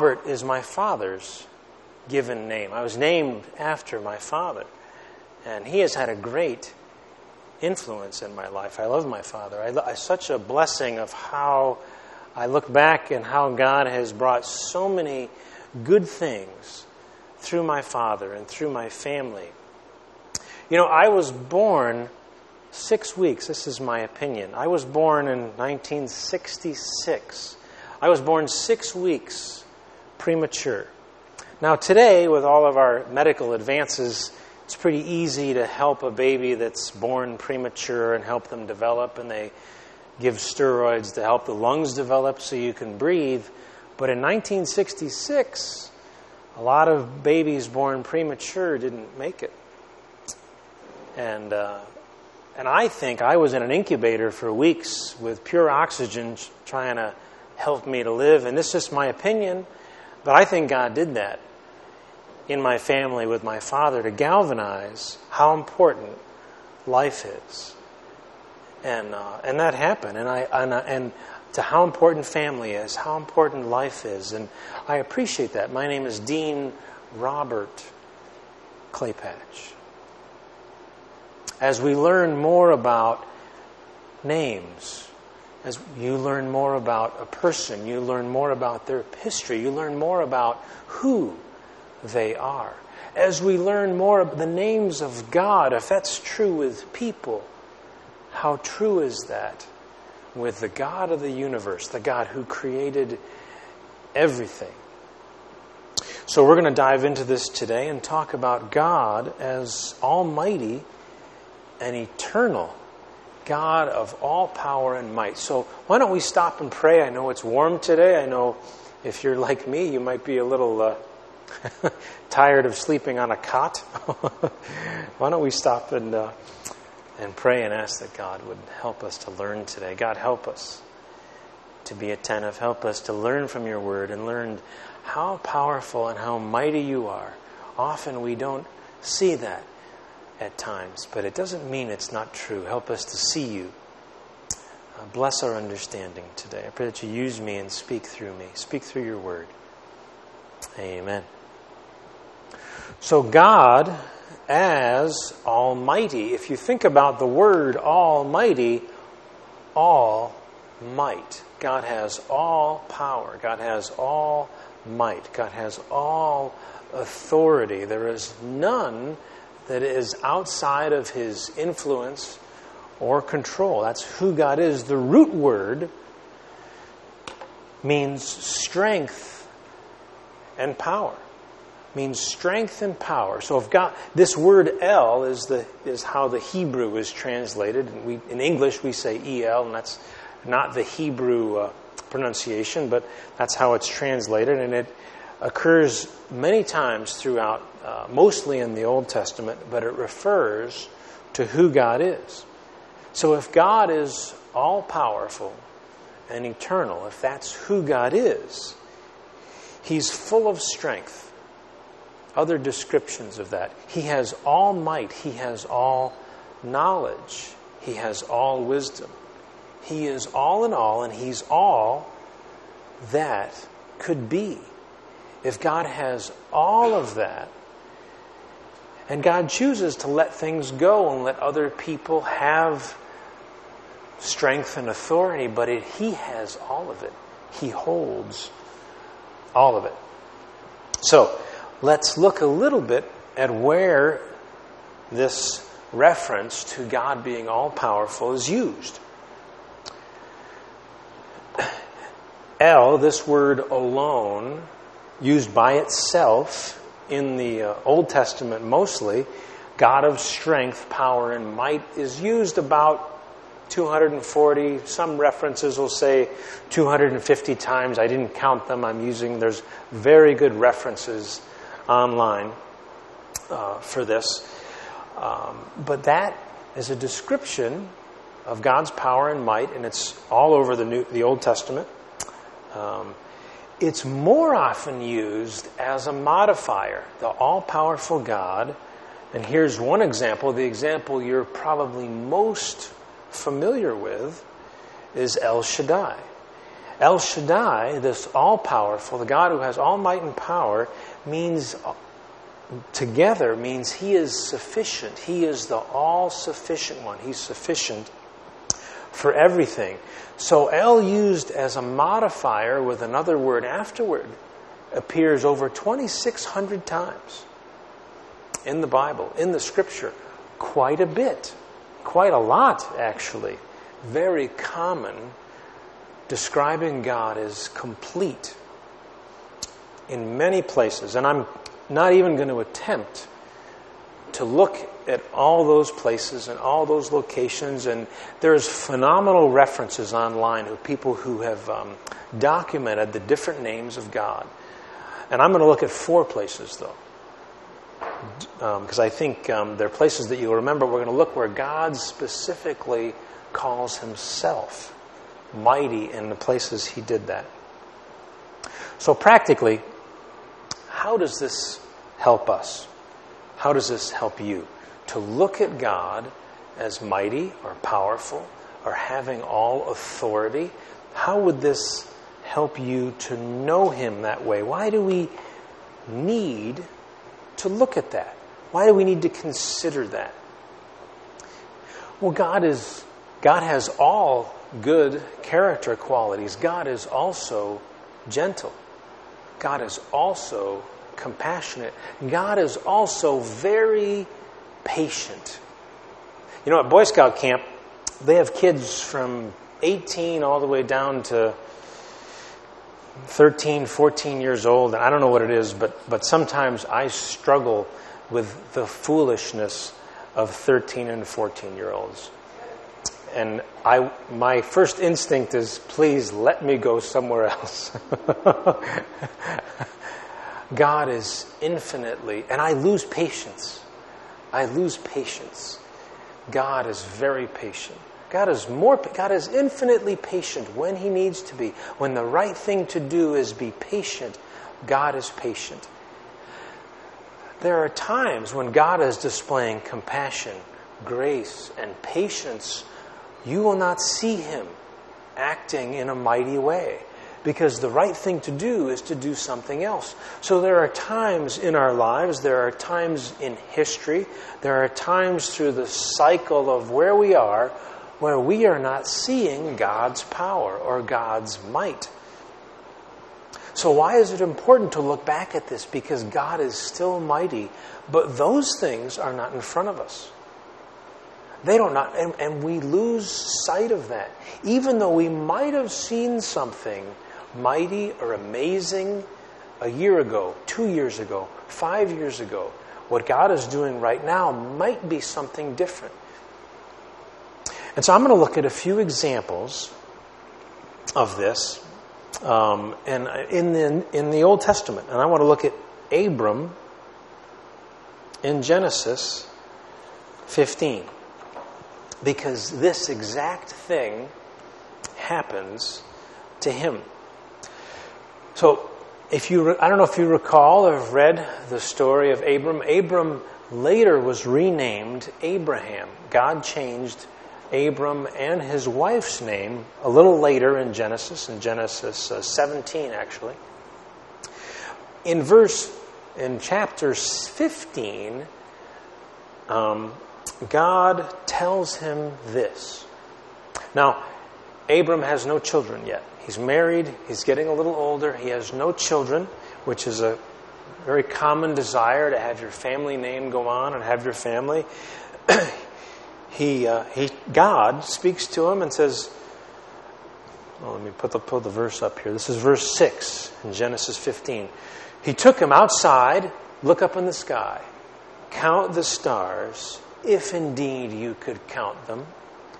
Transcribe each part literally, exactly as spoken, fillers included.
Robert is my father's given name. I was named after my father. And he has had a great influence in my life. I love my father. I, I such a blessing of how I look back and how God has brought so many good things through my father and through my family. You know, I was born six weeks. This is my opinion. I was born in nineteen sixty-six. I was born six weeks premature. Now today, with all of our medical advances, it's pretty easy to help a baby that's born premature and help them develop, and they give steroids to help the lungs develop so you can breathe. But in nineteen sixty-six, a lot of babies born premature didn't make it. And uh, and I think I was in an incubator for weeks with pure oxygen trying to help me to live. And this is just my opinion, but I think God did that in my family with my father to galvanize how important life is. And uh, and that happened. And I and, uh, and to how important family is, how important life is. And I appreciate that. My name is Dean Robert Claypatch. As we learn more about names, as you learn more about a person, you learn more about their history, you learn more about who they are. As we learn more of the names of God, if that's true with people, how true is that with the God of the universe, the God who created everything? So we're going to dive into this today and talk about God as almighty and eternal, God of all power and might. So why don't we stop and pray? I know it's warm today. I know if you're like me, you might be a little uh, tired of sleeping on a cot. Why don't we stop and uh, and pray and ask that God would help us to learn today. God, help us to be attentive. Help us to learn from your word and learn how powerful and how mighty you are. Often we don't see that at times, but it doesn't mean it's not true. Help us to see you. Uh, bless our understanding today. I pray that you use me and speak through me. Speak through your word. Amen. So God as almighty, if you think about the word almighty, all might. God has all power. God has all might. God has all authority. There is none that is outside of his influence or control. That's who God is. The root word means strength and power. Means strength and power. So if God, this word El is the is how the Hebrew is translated. And we, in English we say E L, and that's not the Hebrew uh, pronunciation, but that's how it's translated, and it occurs many times throughout, uh, mostly in the Old Testament, but it refers to who God is. So if God is all-powerful and eternal, if that's who God is, he's full of strength. Other descriptions of that. He has all might. He has all knowledge. He has all wisdom. He is all in all, and he's all that could be. If God has all of that, and God chooses to let things go and let other people have strength and authority, but it, he has all of it. He holds all of it. So, let's look a little bit at where this reference to God being all-powerful is used. El, this word alone, used by itself in the uh, Old Testament mostly, God of strength, power, and might, is used about two hundred forty. Some references will say two hundred fifty times. I didn't count them. I'm using, there's very good references online uh, for this. Um, but that is a description of God's power and might, and it's all over the New, the Old Testament. Um, it's more often used as a modifier, the all-powerful God. And here's one example. The example you're probably most familiar with is El Shaddai. El Shaddai, this all-powerful, the God who has all might and power, means together means He is sufficient. He is the all-sufficient one. He's sufficient for everything. So El, used as a modifier with another word afterward, appears over twenty-six hundred times in the Bible, in the Scripture. Quite a bit. Quite a lot, actually. Very common, describing God as complete in many places. And I'm not even going to attempt to look at all those places and all those locations. And there's phenomenal references online of people who have um, documented the different names of God. And I'm going to look at four places, though. Because um, I think um, there are places that you'll remember. We're going to look where God specifically calls Himself mighty in the places He did that. So practically, how does this help us? How does this help you? To look at God as mighty or powerful or having all authority. How would this help you to know Him that way? Why do we need to look at that? Why do we need to consider that? Well, God is God has all good character qualities. God is also gentle. God is also compassionate. God is also very patient. You know, at Boy Scout camp, they have kids from eighteen all the way down to thirteen, fourteen years old. And I don't know what it is, but, but sometimes I struggle with the foolishness of thirteen and fourteen-year-olds. And I, my first instinct is, please let me go somewhere else. God is infinitely, and I lose patience. I lose patience. God is very patient. God is more. God is infinitely patient when He needs to be. When the right thing to do is be patient, God is patient. There are times when God is displaying compassion, grace, and patience. You will not see Him acting in a mighty way, because the right thing to do is to do something else. So there are times in our lives, there are times in history, there are times through the cycle of where we are, where we are not seeing God's power or God's might. So why is it important to look back at this? Because God is still mighty, but those things are not in front of us. They don't not, and, and we lose sight of that. Even though we might have seen something mighty or amazing a year ago, two years ago, five years ago, what God is doing right now might be something different. And so I'm going to look at a few examples of this um, and in the in the Old Testament. And I want to look at Abram in Genesis fifteen. Because this exact thing happens to him. So, if you, I don't know if you recall or have read the story of Abram. Abram later was renamed Abraham. God changed Abram and his wife's name a little later in Genesis, in Genesis uh, seventeen actually. In verse, in chapter fifteen, um, God tells him this. Now, Abram has no children yet. He's married. He's getting a little older. He has no children, which is a very common desire to have your family name go on and have your family. he, uh, he, God speaks to him and says, well, let me put the, put the verse up here. This is verse six in Genesis fifteen. He took him outside, look up in the sky, count the stars. If indeed you could count them,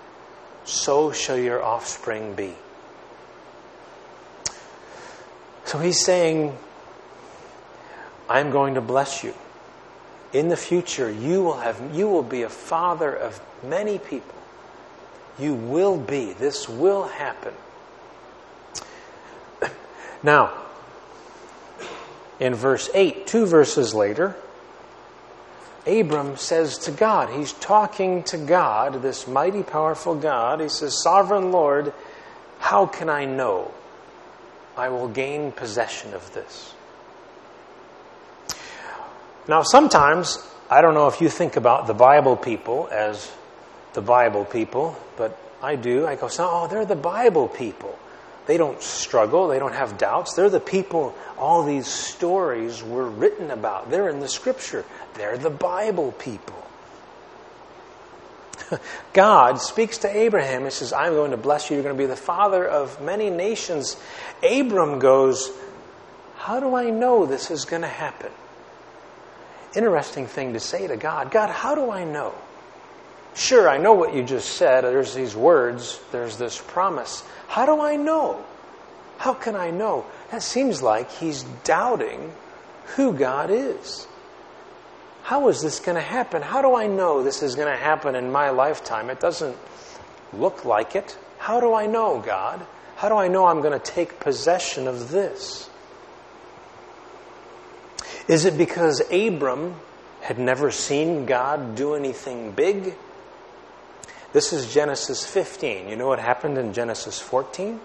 so shall your offspring be. So he's saying, I'm going to bless you. In the future, you will have, you will be a father of many people. You will be. This will happen. Now, in verse eight, two verses later, Abram says to God, he's talking to God, this mighty, powerful God. He says, Sovereign Lord, how can I know I will gain possession of this. Now, sometimes, I don't know if you think about the Bible people as the Bible people, but I do. I go, oh, they're the Bible people. They don't struggle. They don't have doubts. They're the people all these stories were written about. They're in the Scripture. They're the Bible people. God speaks to Abraham. He says, I'm going to bless you. You're going to be the father of many nations. Abram goes, how do I know this is going to happen? Interesting thing to say to God. God, how do I know? Sure, I know what you just said. There's these words. There's this promise. How do I know? How can I know? That seems like he's doubting who God is. How is this going to happen? How do I know this is going to happen in my lifetime? It doesn't look like it. How do I know, God? How do I know I'm going to take possession of this? Is it because Abram had never seen God do anything big? This is Genesis fifteen. You know what happened in Genesis fourteen?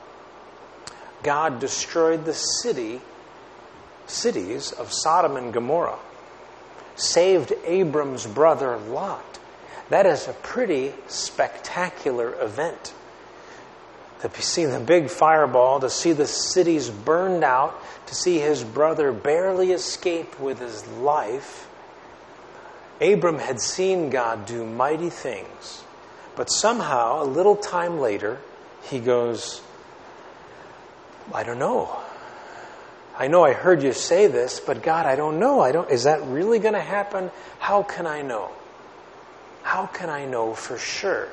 God destroyed the city, cities of Sodom and Gomorrah. Saved Abram's brother Lot. That is a pretty spectacular event. To see the big fireball, to see the cities burned out, to see his brother barely escape with his life. Abram had seen God do mighty things. But somehow, a little time later, he goes, I don't know. I know I heard you say this, but God, I don't know. I don't. Is that really going to happen? How can I know? How can I know for sure?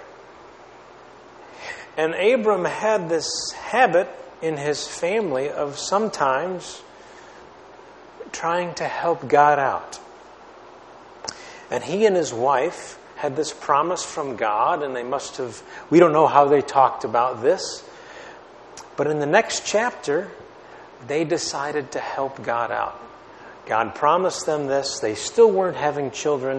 And Abram had this habit in his family of sometimes trying to help God out. And he and his wife had this promise from God, and they must have, we don't know how they talked about this, but in the next chapter, they decided to help God out. God promised them this. They still weren't having children.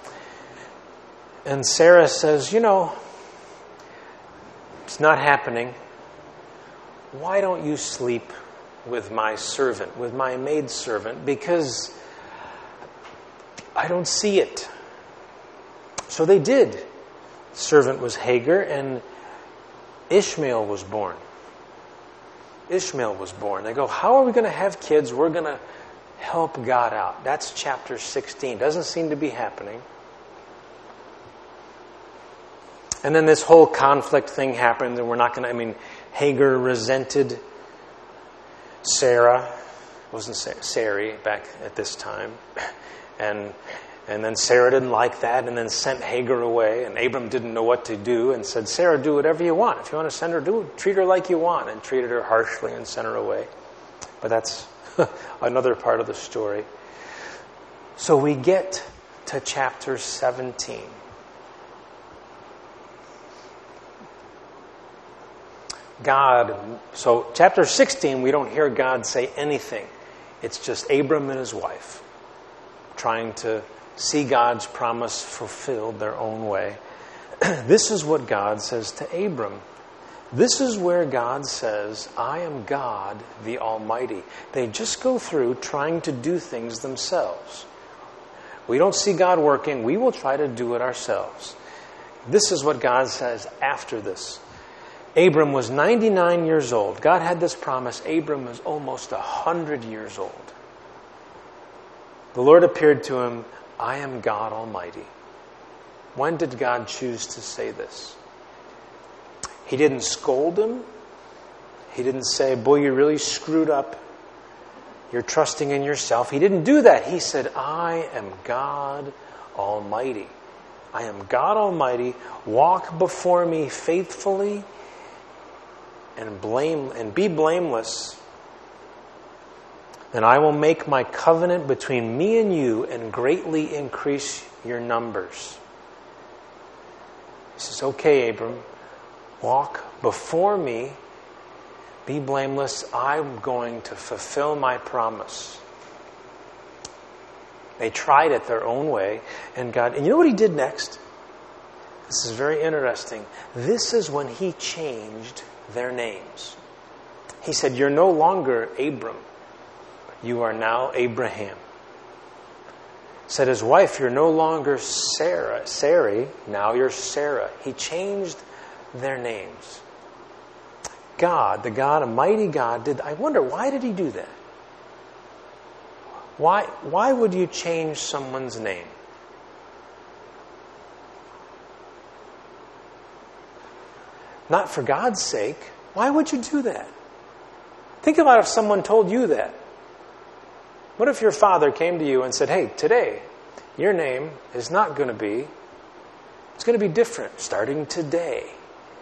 And Sarah says, you know, it's not happening. Why don't you sleep with my servant, with my maidservant? Because I don't see it. So they did. The servant was Hagar, and Ishmael was born. Ishmael was born. They go, how are we going to have kids? We're going to help God out. That's chapter sixteen. Doesn't seem to be happening. And then this whole conflict thing happened, and we're not going to, I mean, Hagar resented Sarah. It wasn't Sarah, Sarai back at this time. And and then Sarah didn't like that, and then sent Hagar away. And Abram didn't know what to do, and said, Sarah, do whatever you want. If you want to send her, do it. Treat her like you want. And treated her harshly and sent her away. But that's another part of the story. So we get to chapter seventeen. God, so chapter sixteen, we don't hear God say anything. It's just Abram and his wife trying to see God's promise fulfilled their own way. This is what God says to Abram. This is where God says, I am God the Almighty. They just go through trying to do things themselves. We don't see God working. We will try to do it ourselves. This is what God says after this. Abram was ninety-nine years old. God had this promise. Abram was almost one hundred years old. The Lord appeared to him, I am God Almighty. When did God choose to say this? He didn't scold him. He didn't say, boy, you really screwed up. You're trusting in yourself. He didn't do that. He said, I am God Almighty. I am God Almighty. Walk before me faithfully and blame and be blameless. And I will make my covenant between me and you and greatly increase your numbers. He says, okay, Abram, walk before me, be blameless. I'm going to fulfill my promise. They tried it their own way, and God, and you know what he did next? This is very interesting. This is when he changed their names. He said, you're no longer Abram. You are now Abraham. Said his wife, you're no longer Sarah, Sarai, now you're Sarah. He changed their names. God, the God, a mighty God, did. I wonder, why did he do that? Why, why would you change someone's name? Not for God's sake. Why would you do that? Think about if someone told you that. What if your father came to you and said, hey, today, your name is not going to be, it's going to be different starting today.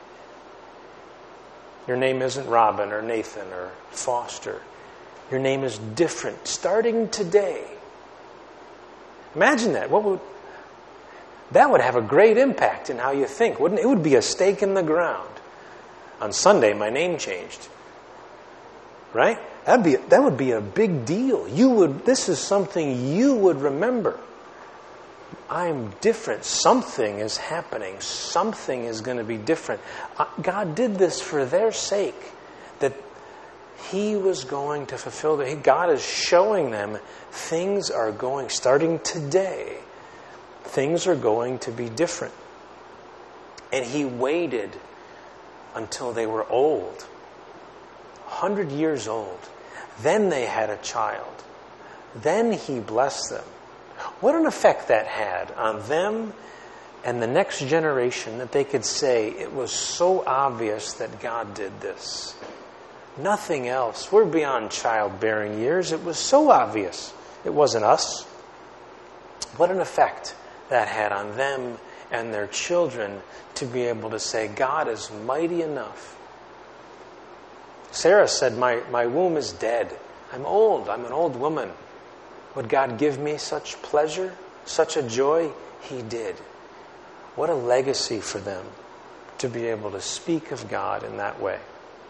Your name isn't Robin or Nathan or Foster. Your name is different starting today. Imagine that. What would that would have a great impact in how you think, wouldn't it? It would be a stake in the ground. On Sunday, my name changed. Right? That'd be that would be a big deal. You would this is something you would remember. I'm different. Something is happening. Something is going to be different. God did this for their sake, that he was going to fulfill it. God is showing them things are going, starting today, things are going to be different. And he waited until they were old, one hundred years old. Then they had a child. Then he blessed them. What an effect that had on them and the next generation, that they could say it was so obvious that God did this. Nothing else. We're beyond childbearing years. It was so obvious. It wasn't us. What an effect that had on them and their children to be able to say, God is mighty enough. Sarah said, my, my womb is dead. I'm old. I'm an old woman. Would God give me such pleasure, such a joy? He did. What a legacy for them to be able to speak of God in that way.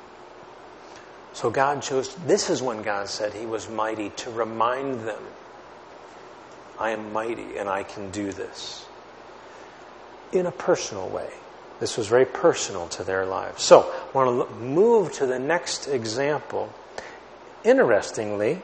So God chose, this is when God said he was mighty, to remind them, I am mighty and I can do this. In a personal way. This was very personal to their lives. So, I want to move to the next example. Interestingly,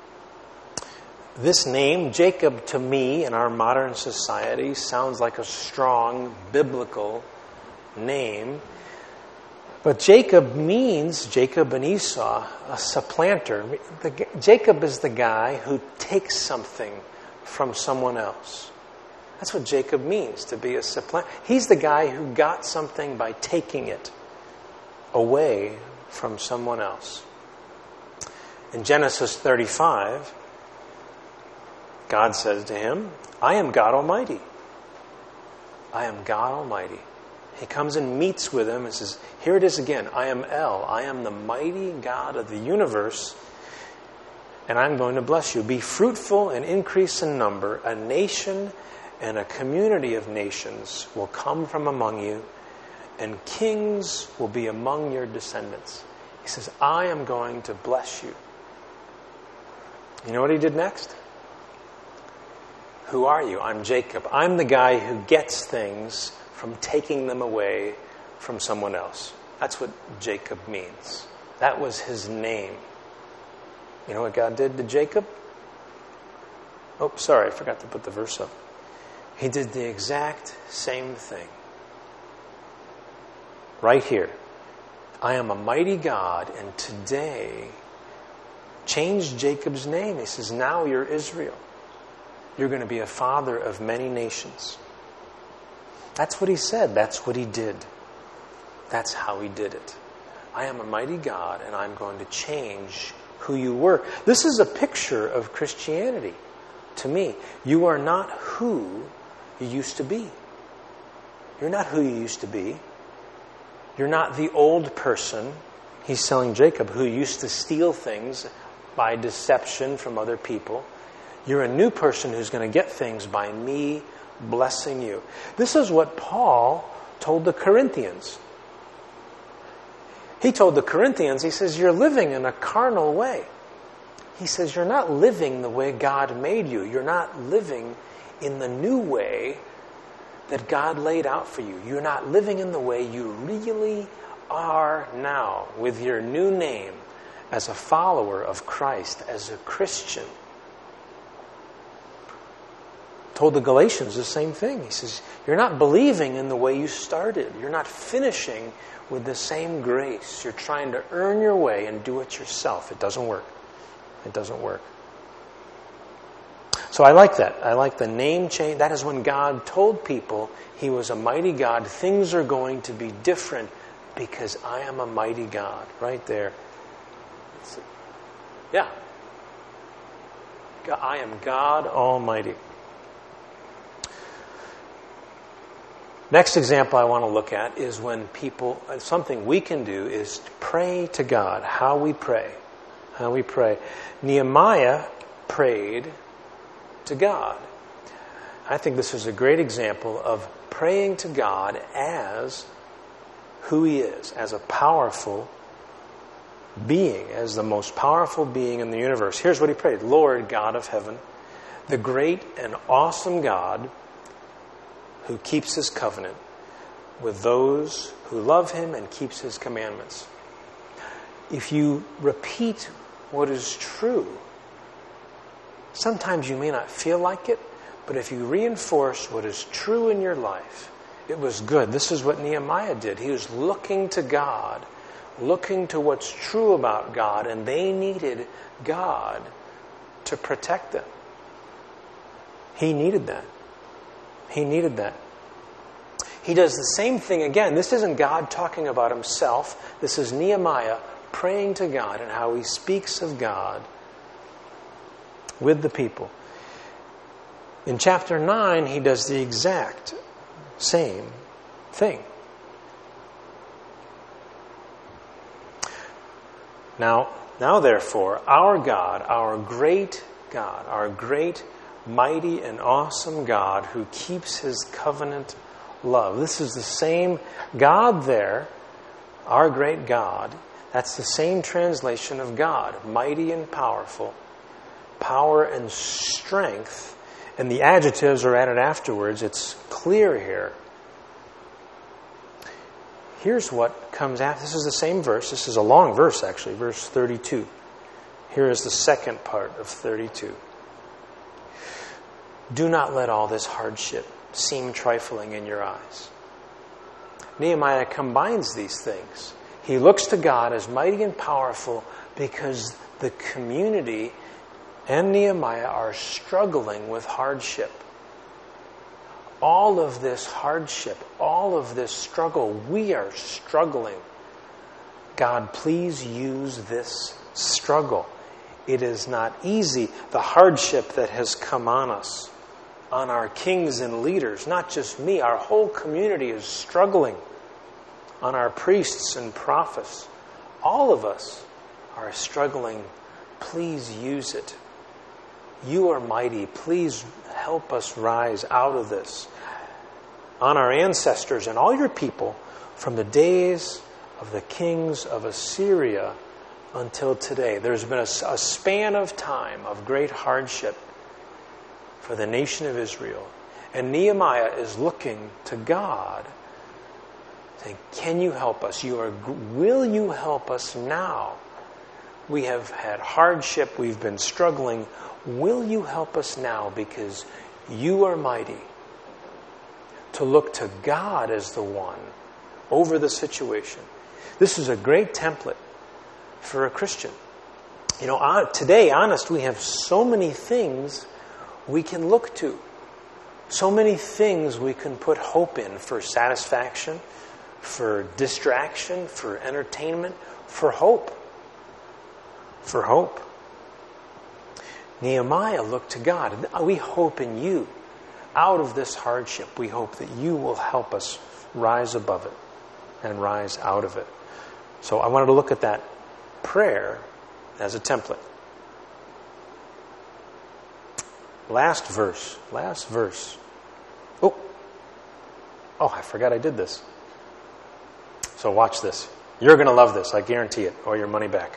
this name, Jacob, to me, in our modern society, sounds like a strong biblical name. But Jacob means, Jacob and Esau, a supplanter. The, Jacob is the guy who takes something from someone else. That's what Jacob means, to be a supplanter. He's the guy who got something by taking it away from someone else. In Genesis thirty-five, God says to him, I am God Almighty. I am God Almighty. He comes and meets with him and says, here it is again. I am El. I am the mighty God of the universe, and I'm going to bless you. Be fruitful and increase in number. A nation and a community of nations will come from among you, and kings will be among your descendants. He says, I am going to bless you. You know what he did next? Who are you? I'm Jacob. I'm the guy who gets things from taking them away from someone else. That's what Jacob means. That was his name. You know what God did to Jacob? Oh, sorry, I forgot to put the verse up. He did the exact same thing. Right here. I am a mighty God, and today changed Jacob's name. He says, now you're Israel. You're going to be a father of many nations. That's what he said. That's what he did. That's how he did it. I am a mighty God, and I'm going to change who you were. This is a picture of Christianity to me. You are not who you used to be. You're not who you used to be. You're not the old person, he's telling Jacob, who used to steal things by deception from other people. You're a new person who's going to get things by me blessing you. This is what Paul told the Corinthians. He told the Corinthians, he says, you're living in a carnal way. He says, you're not living the way God made you. You're not living in the new way that God laid out for you. You're not living in the way you really are now with your new name. as a follower of Christ, as a Christian. Told the Galatians the same thing. He says, you're not believing in the way you started. You're not finishing with the same grace. You're trying to earn your way and do it yourself. It doesn't work. It doesn't work. So I like that. I like the name change. That is when God told people He was a mighty God. Things are going to be different because I am a mighty God. Right there. Yeah. I am God Almighty. Next example I want to look at is when people, something we can do is pray to God. How we pray. How we pray. Nehemiah prayed to God. I think this is a great example of praying to God as who He is, as a powerful being, as the most powerful being in the universe. Here's what he prayed. Lord God of heaven, the great and awesome God who keeps His covenant with those who love Him and keeps His commandments. If you repeat what is true, sometimes you may not feel like it, but if you reinforce what is true in your life, it was good. This is what Nehemiah did. He was looking to God, looking to what's true about God, and they needed God to protect them. He needed that. He needed that. He does the same thing again. This isn't God talking about Himself. This is Nehemiah praying to God and how he speaks of God with the people. In chapter nine, he does the exact same thing. Now, now therefore, our God, our great God, our great, mighty, and awesome God who keeps His covenant love. This is the same God there, our great God. That's the same translation of God, mighty and powerful, power and strength. And the adjectives are added afterwards. It's clear here. Here's what comes after. This is the same verse. This is a long verse, actually, verse thirty-two. Here is the second part of thirty-two. Do not let all this hardship seem trifling in your eyes. Nehemiah combines these things. He looks to God as mighty and powerful because the community and Nehemiah are struggling with hardship. All of this hardship, all of this struggle, we are struggling. God, please use this struggle. It is not easy. The hardship that has come on us, on our kings and leaders, not just me, our whole community is struggling. On our priests and prophets, all of us are struggling. Please use it. You are mighty. Please help us rise out of this. On our ancestors and all your people, from the days of the kings of Assyria until today, there's been a, a span of time of great hardship for the nation of Israel. And Nehemiah is looking to God, saying, can you help us? You are, will you help us now? We have had hardship. We've been struggling. Will you help us now? Because you are mighty. To look to God as the one over the situation. This is a great template for a Christian. You know, today, honest, we have so many things we can look to. So many things we can put hope in for satisfaction, for distraction, for entertainment, for hope. For hope. Nehemiah looked to God. We hope in you. Out of this hardship, we hope that you will help us rise above it and rise out of it. So I wanted to look at that prayer as a template. Last verse. Last verse. Oh. Oh, I forgot I did this. So watch this. You're going to love this. I guarantee it. Or your money back.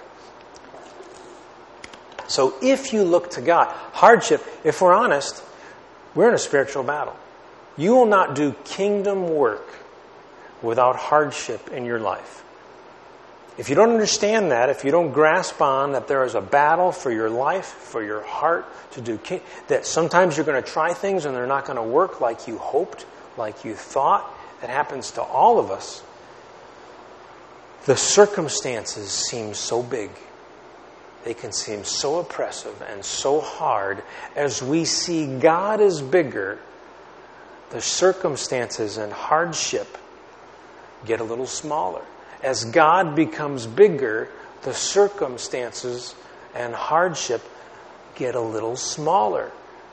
So if you look to God, hardship, if we're honest, we're in a spiritual battle. You will not do kingdom work without hardship in your life. If you don't understand that, if you don't grasp on that there is a battle for your life, for your heart to do, that sometimes you're going to try things and they're not going to work like you hoped, like you thought, that happens to all of us. The circumstances seem so big. They can seem so oppressive and so hard. As we see God is bigger, the circumstances and hardship get a little smaller. As God becomes bigger, the circumstances and hardship get a little smaller.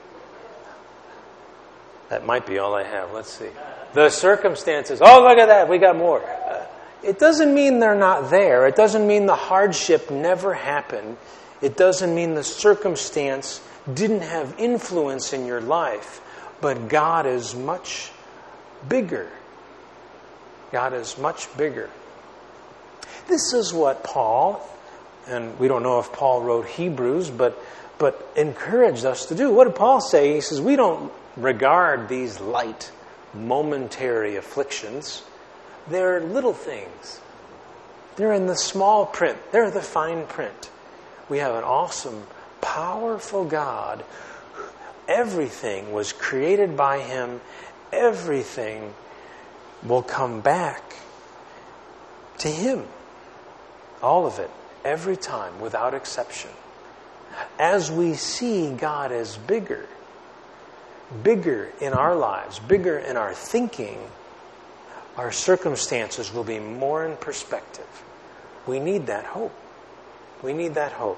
That might be all I have. Let's see. The circumstances. Oh, look at that. We got more. Uh, it doesn't mean they're not there. It doesn't mean the hardship never happened. It doesn't mean the circumstance didn't have influence in your life. But God is much bigger. God is much bigger. This is what Paul, and we don't know if Paul wrote Hebrews, but but encouraged us to do. What did Paul say? He says, we don't regard these light, momentary afflictions. They're little things. They're in the small print. They're the fine print. We have an awesome, powerful God. Everything was created by Him. Everything will come back to Him. All of it, every time, without exception. As we see God as bigger, bigger in our lives, bigger in our thinking, our circumstances will be more in perspective. We need that hope. We need that hope.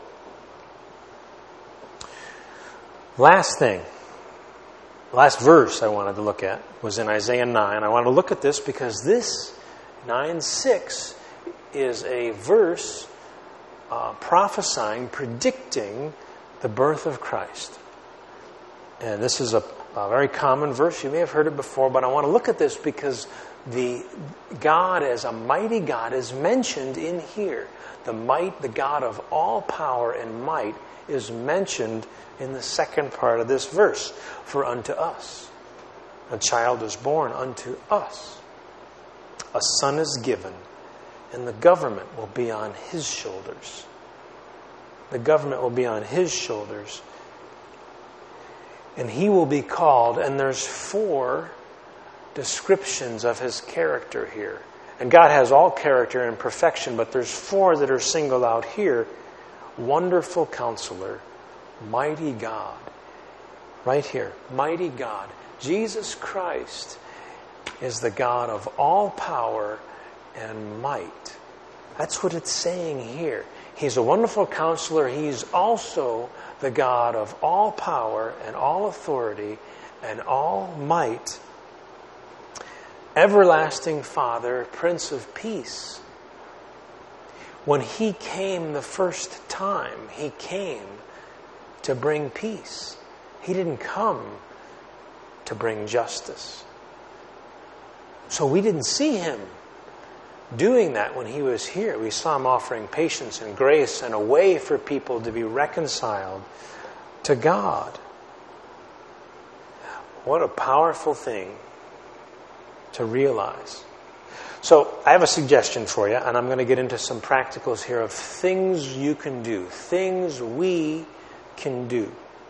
Last thing, last verse I wanted to look at was in Isaiah nine. I want to look at this because this, nine six, is a verse uh, prophesying, predicting the birth of Christ. And this is a, a very common verse. You may have heard it before, but I want to look at this because the God as a mighty God is mentioned in here. The might, the God of all power and might is mentioned in the second part of this verse. For unto us a child is born, unto us a son is given, and the government will be on His shoulders. The government will be on His shoulders. And He will be called, and there's four descriptions of His character here. And God has all character and perfection, but there's four that are singled out here. Wonderful Counselor, Mighty God. Right here, Mighty God. Jesus Christ is the God of all power and might. That's what it's saying here. He's a wonderful counselor. He's also the God of all power and all authority and all might. Everlasting Father, Prince of Peace. When He came the first time, He came to bring peace. He didn't come to bring justice. So we didn't see Him doing that when He was here. We saw Him offering patience and grace and a way for people to be reconciled to God. What a powerful thing to realize. So I have a suggestion for you, and I'm going to get into some practicals here of things you can do, things we can do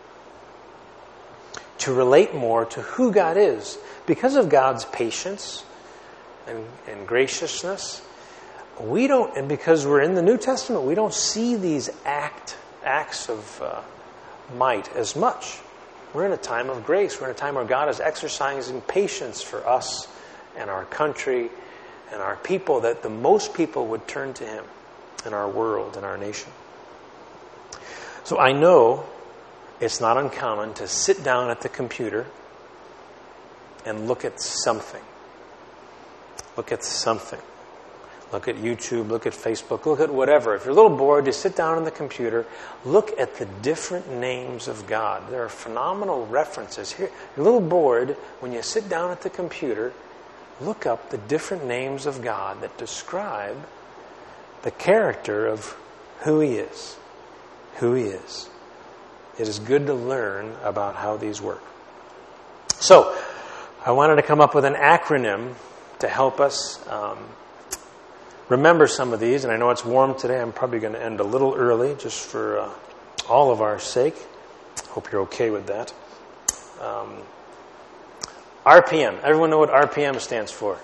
to relate more to who God is. Because of God's patience and, and graciousness, we don't, and because we're in the New Testament, we don't see these act acts of uh, might as much. We're in a time of grace. We're in a time where God is exercising patience for us and our country and our people, that the most people would turn to Him in our world, in our nation. So I know it's not uncommon to sit down at the computer and look at something. Look at something. Look at YouTube, look at Facebook, look at whatever. If you're a little bored, just sit down on the computer, look at the different names of God. There are phenomenal references here. You're a little bored, when you sit down at the computer, look up the different names of God that describe the character of who He is. Who He is. It is good to learn about how these work. So, I wanted to come up with an acronym to help us um, remember some of these, and I know it's warm today. I'm probably going to end a little early just for uh, all of our sake. Hope you're okay with that. Um, R P M. Everyone know what R P M stands for?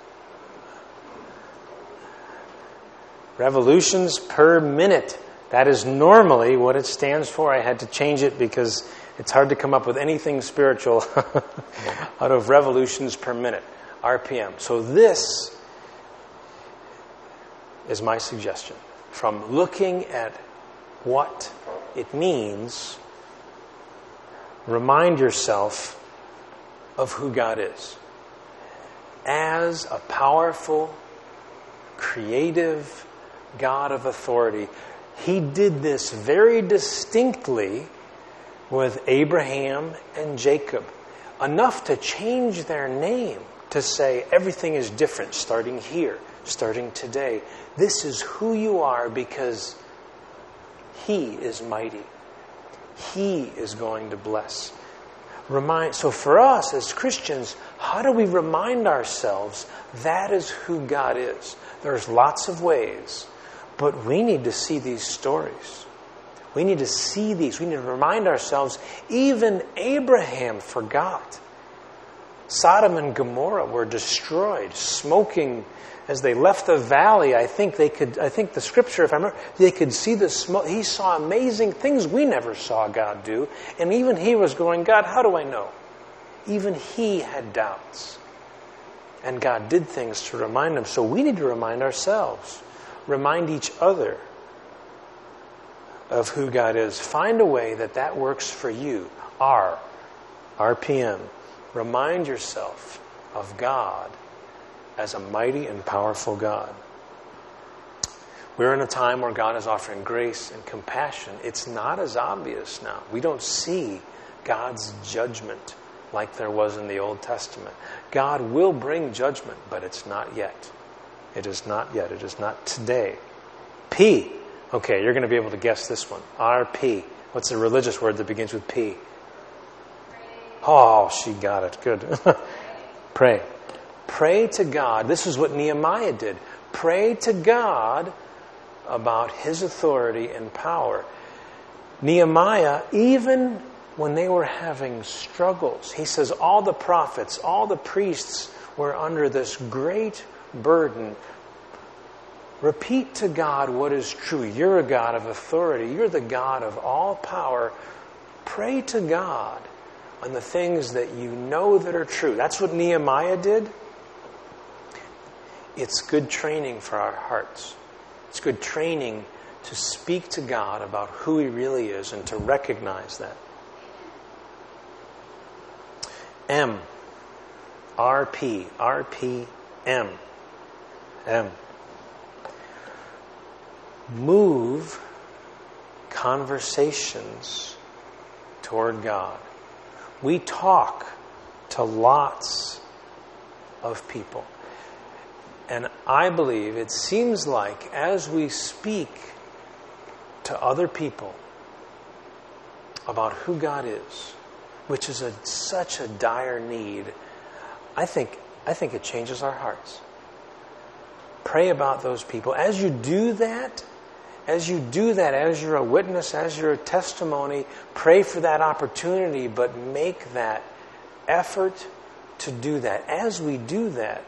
Revolutions per minute. That is normally what it stands for. I had to change it because it's hard to come up with anything spiritual out of revolutions per minute. R P M. So this is my suggestion. From looking at what it means, remind yourself of who God is. As a powerful, creative God of authority. He did this very distinctly with Abraham and Jacob. Enough to change their name, to say everything is different starting here, starting today. This is who you are because He is mighty. He is going to bless. Remind. So for us as Christians, how do we remind ourselves that is who God is? There's lots of ways, but we need to see these stories. We need to see these. We need to remind ourselves, even Abraham forgot. Sodom and Gomorrah were destroyed, smoking as they left the valley. I think they could, I think the scripture, if I remember, they could see the smoke. He saw amazing things we never saw God do. And even he was going, God, how do I know? Even he had doubts. And God did things to remind him. So we need to remind ourselves, remind each other of who God is. Find a way that that works for you. R, R P M. Remind yourself of God as a mighty and powerful God. We're in a time where God is offering grace and compassion. It's not as obvious now. We don't see God's judgment like there was in the Old Testament. God will bring judgment, but it's not yet. It is not yet. It is not today. P. Okay, you're going to be able to guess this one. R P. What's a religious word that begins with P? Oh, she got it. Good. Pray. Pray to God. This is what Nehemiah did. Pray to God about His authority and power. Nehemiah, even when they were having struggles, he says all the prophets, all the priests were under this great burden. Repeat to God what is true. You're a God of authority. You're the God of all power. Pray to God on the things that you know that are true. That's what Nehemiah did. It's good training for our hearts. It's good training to speak to God about who He really is and to recognize that. M. R P. R P M. M. Move conversations toward God. We talk to lots of people. And I believe it seems like as we speak to other people about who God is, which is a, such a dire need, I think, I think it changes our hearts. Pray about those people. As you do that, as you do that, as you're a witness, as you're a testimony, pray for that opportunity, but make that effort to do that. As we do that,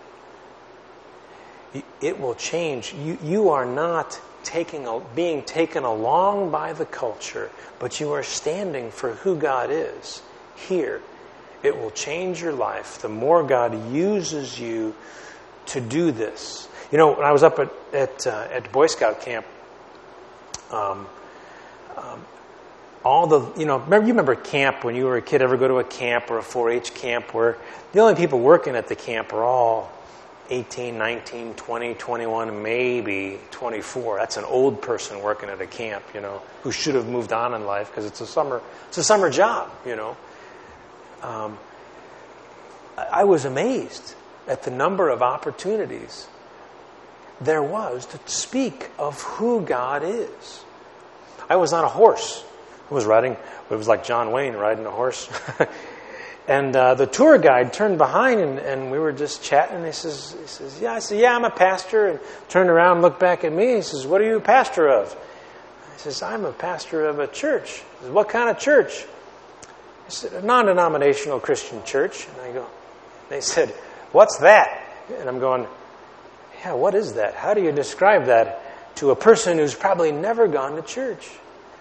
it will change. You, you are not taking a, being taken along by the culture, but you are standing for who God is here. It will change your life. The more God uses you to do this. You know, when I was up at at, uh, at Boy Scout camp, um, um, all the, you know, remember, you remember camp when you were a kid, ever go to a camp or a four H camp where the only people working at the camp are all eighteen, nineteen, twenty, twenty-one, maybe twenty-four. That's an old person working at a camp, you know, who should have moved on in life because it's a summer, it's a summer job, you know. Um, I was amazed at the number of opportunities there was to speak of who God is. I was on a horse. I was riding, it was like John Wayne riding a horse. And uh, the tour guide turned behind, and, and we were just chatting. And he says, he says, yeah. I said, yeah, I'm a pastor. And turned around and looked back at me. He says, what are you a pastor of? I says, I'm a pastor of a church. He says, what kind of church? I said, a non-denominational Christian church. And I go, they said, what's that? And I'm going, yeah, what is that? How do you describe that to a person who's probably never gone to church?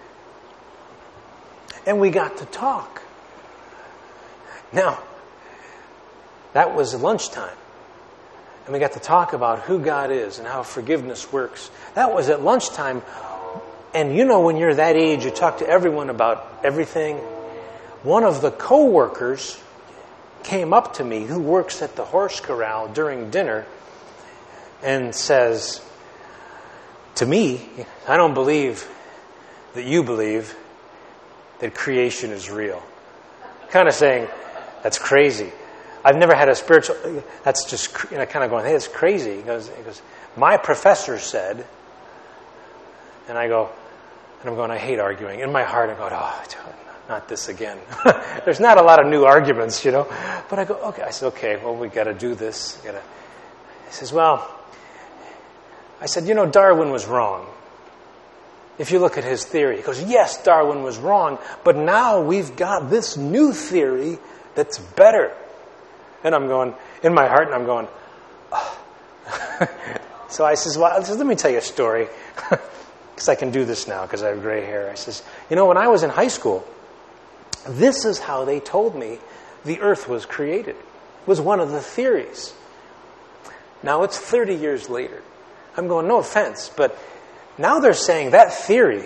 And we got to talk. Now, that was lunchtime. And we got to talk about who God is and how forgiveness works. That was at lunchtime. And you know, when you're that age, you talk to everyone about everything. One of the co-workers came up to me who works at the horse corral during dinner and says to me, I don't believe that you believe that creation is real. Kind of saying, that's crazy. I've never had a spiritual, that's just, you know, kind of going, hey, that's crazy. He goes, he goes, my professor said, and I go, and I'm going, I hate arguing. In my heart, I go, oh, not this again. There's not a lot of new arguments, you know. But I go, okay. I said, okay, well, we got to do this. Gotta. He says, well, I said, you know, Darwin was wrong. If you look at his theory, he goes, yes, Darwin was wrong, but now we've got this new theory that's better. And I'm going, in my heart, and I'm going, oh. So I says, well, I says, let me tell you a story, because I can do this now because I have gray hair. I says, you know, when I was in high school, this is how they told me the earth was created. It was one of the theories. Now it's thirty years later. I'm going, no offense, but now they're saying that theory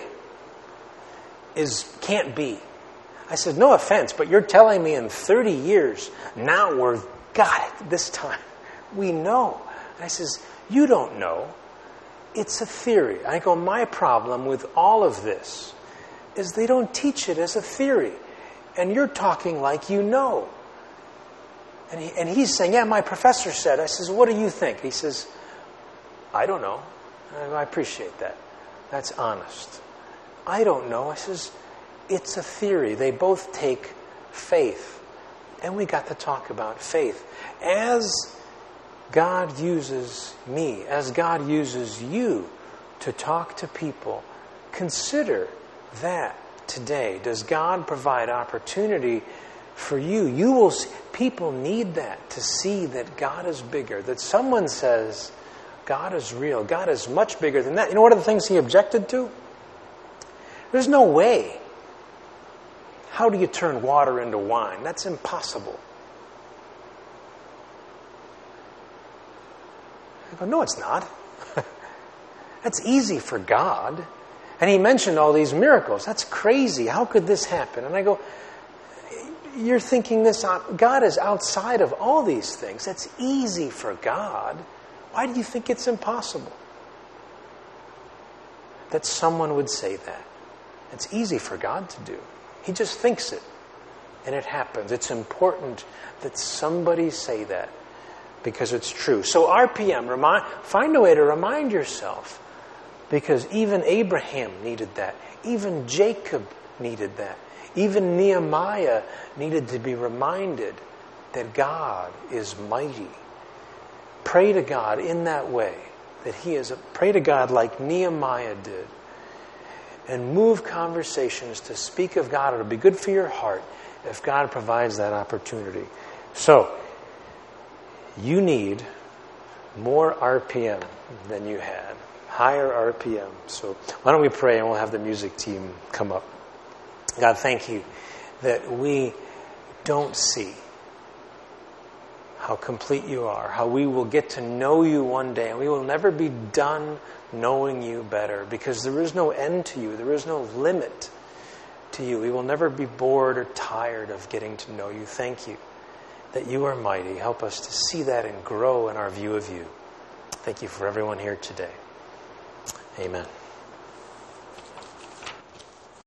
is can't be. I said, no offense, but you're telling me in thirty years, now we've got it this time. We know. And I says, you don't know. It's a theory. I go, my problem with all of this is they don't teach it as a theory. And you're talking like you know. And, he, and he's saying, yeah, my professor said. I says, what do you think? He says, I don't know. I go, I appreciate that. That's honest. I don't know. I says, it's a theory. They both take faith. And we got to talk about faith. As God uses me, as God uses you to talk to people, consider that today. Does God provide opportunity for you? You will see, people need that to see that God is bigger, that someone says, God is real. God is much bigger than that. You know what are the things he objected to? There's no way. How do you turn water into wine? That's impossible. I go, no, it's not. That's easy for God. And he mentioned all these miracles. That's crazy. How could this happen? And I go, you're thinking this, God is outside of all these things. That's easy for God. Why do you think it's impossible? That someone would say that. It's easy for God to do. He just thinks it. And it happens. It's important that somebody say that because it's true. So R P M, remind, find a way to remind yourself, because even Abraham needed that. Even Jacob needed that. Even Nehemiah needed to be reminded that God is mighty. Pray to God in that way, that he is a, pray to God like Nehemiah did. And move conversations to speak of God. It'll be good for your heart if God provides that opportunity. So, you need more R P M than you had. Higher R P M. So, why don't we pray and we'll have the music team come up. God, thank you that we don't see how complete you are, how we will get to know you one day, and we will never be done knowing you better, because there is no end to you. There is no limit to you. We will never be bored or tired of getting to know you. Thank you that you are mighty. Help us to see that and grow in our view of you. Thank you for everyone here today. Amen.